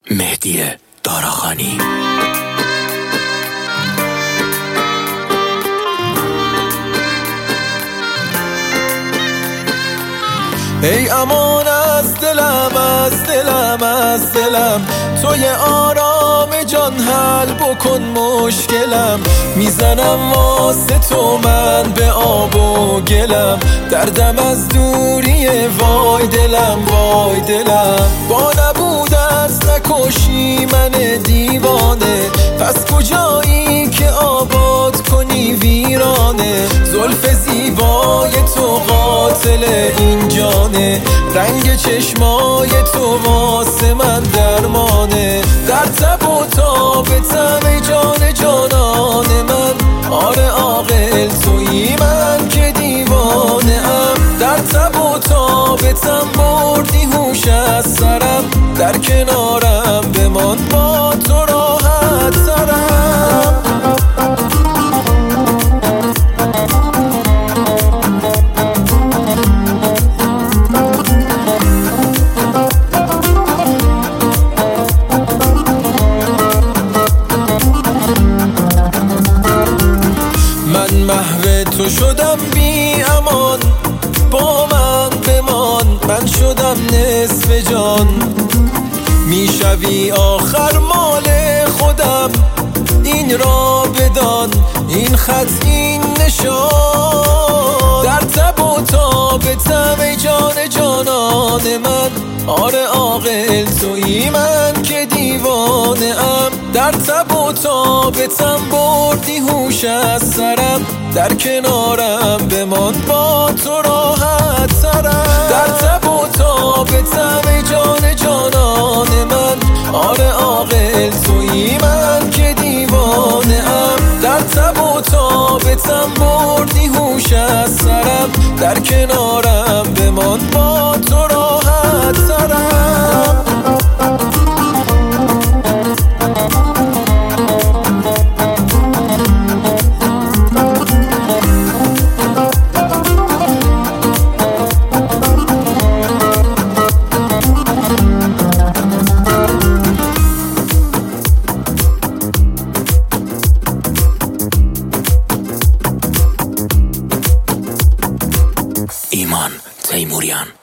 مهدی داراخانی. ای امان از دلم، از دلم، از دلم، توی آرام جان حل بکن مشکلم. میزنم واسه تو من به آب و گلم، دردم از دوریه وای دلم، وای دلم. با نبودت نکشی من دیوانه، پس کجایی که آباد کنی ویرانه. زلف زیبای تو قاتل این جانه، رنگ چشمای تو واسه من درمانه. در تب و تابتم ای جان جانان من، آره عاقل تویی من که دیوانه ام. در تب و تابتم بردی هوش از سرم، در کنارم بمان با تو راحت ترم. من محو تو شدم بی امان، با من بمان، من شدم نصف جان. میشوی آخر مال خودم، این را بدان، این خط این نشان. در تب و تابتم ای جان جانان من، آره عاقل تویی من که دیوانه ام. در تب و تابتم بردی هوش از سرم، در کنارم بمان با تو راحت ترم. در تب و تابتم ای جان جانان من، آره عاقل تویی من که دیوانه ام. در تب و تابتم بردی هوش از سرم، در کنارم بمان با تو راحت ترم. ایمان تیموریان.